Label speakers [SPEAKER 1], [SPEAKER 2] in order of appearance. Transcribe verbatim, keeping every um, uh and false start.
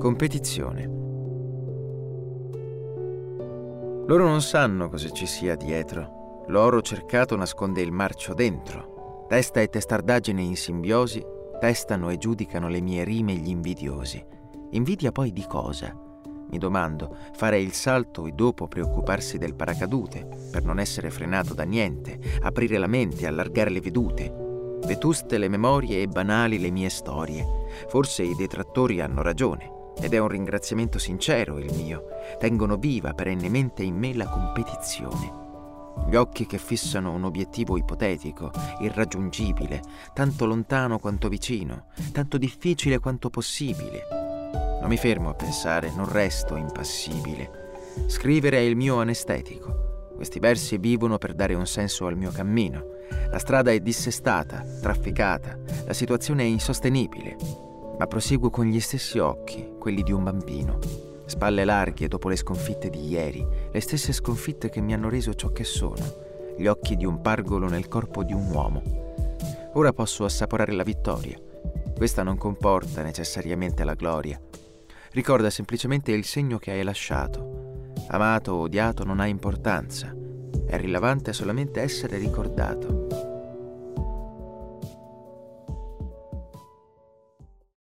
[SPEAKER 1] Competizione. Loro non sanno cosa ci sia dietro. L'oro cercato nasconde il marcio dentro. Testa e testardaggine in simbiosi testano e giudicano le mie rime gli invidiosi. Invidia poi di cosa? Mi domando, fare il salto e dopo preoccuparsi del paracadute, per non essere frenato da niente, aprire la mente, allargare le vedute. Vetuste le memorie e banali le mie storie. Forse i detrattori hanno ragione, ed è un ringraziamento sincero il mio. Tengono viva perennemente in me la competizione. Gli occhi che fissano un obiettivo ipotetico, irraggiungibile, tanto lontano quanto vicino, tanto difficile quanto possibile. Non mi fermo a pensare, non resto impassibile. Scrivere è il mio anestetico. Questi versi vivono per dare un senso al mio cammino. La strada è dissestata, trafficata, la situazione è insostenibile. Ma proseguo con gli stessi occhi, quelli di un bambino. Spalle larghe dopo le sconfitte di ieri, le stesse sconfitte che mi hanno reso ciò che sono, gli occhi di un pargolo nel corpo di un uomo. Ora posso assaporare la vittoria. Questa non comporta necessariamente la gloria. Ricorda semplicemente il segno che hai lasciato. Amato o odiato non ha importanza. È rilevante solamente essere ricordato.